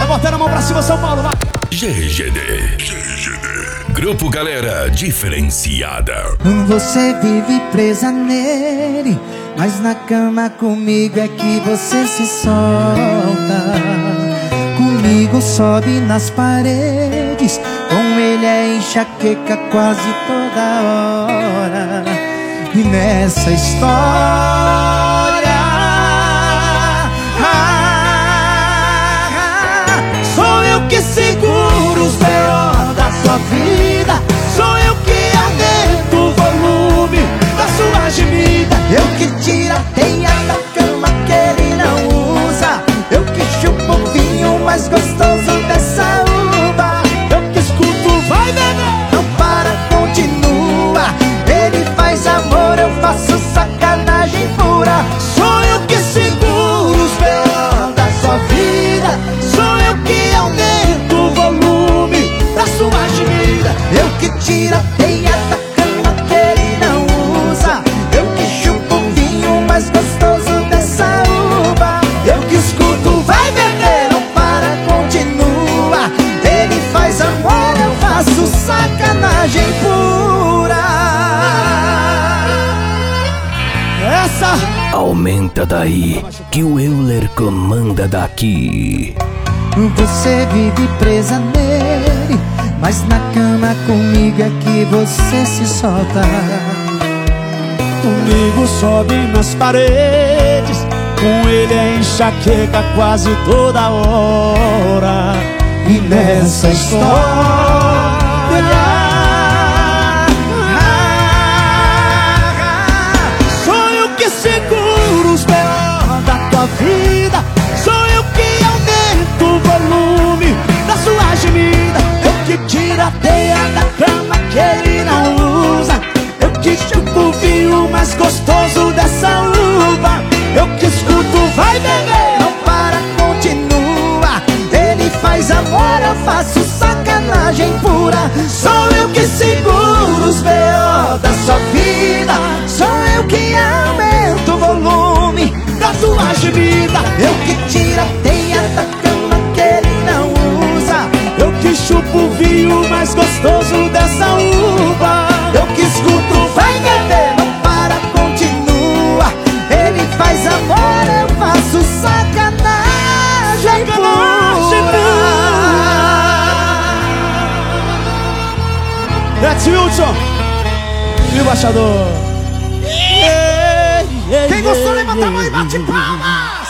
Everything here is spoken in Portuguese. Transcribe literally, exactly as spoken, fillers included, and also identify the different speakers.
Speaker 1: botando a mão pra cima, São Paulo, vai.
Speaker 2: G G D, G G D, Grupo Galera Diferenciada.
Speaker 3: Você vive presa nele, mas na cama comigo é que você se solta. Comigo sobe nas paredes, com ele é enxaqueca quase toda hora. E nessa história, ah, ah, sou eu que seguro os B O da sua vida. Sou eu que aumento o volume da sua gemida. Eu que tiro a teia da cama que ele não usa. Eu que chupo o vinho mais gostoso dessa uva. Eu que escuto, vai beber, não para, continua. Ele faz amor, eu faço sacanagem pura. Sou eu que seguro os B O da sua vida. Sou eu que aumento o volume da sua gemida. Eu que tiro a teia da cama que ele não usa. Eu que chupo o vinho mais gostoso dessa uva. Eu que escuto, vai beber, não para, continua. Ele faz amor, eu faço sacanagem pura. Essa
Speaker 2: Aumenta daí, que o Euler comanda daqui.
Speaker 3: você vive presa nele, mas na cama comigo é que você se solta.
Speaker 1: Comigo sobe nas paredes, com ele é enxaqueca quase toda hora.
Speaker 3: E nessa história,
Speaker 1: sou eu que seguro os B O da tua vida. Sou eu que aumento o volume da sua gemida. Eu que tiro a teia da cama que ele não usa. Eu que chupo o vinho mais gostoso dessa uva. Eu que escuto, vai beber,
Speaker 3: não para, continua. Ele faz amor, eu faço sacanagem pura. Sou eu que seguro os B O da sua vida. Sou eu que aumento o volume da sua gemida. Eu que tiro a teia da cama que ele não usa.
Speaker 1: eu que chupo o vinho mais gostoso dessa uva.
Speaker 3: Eu que escuto, vai beber, não para, continua. Ele faz amor, eu faço sacanagem pura.
Speaker 1: Edson e o Baixador.
Speaker 3: Quem gostou, levanta a mão e bate palmas.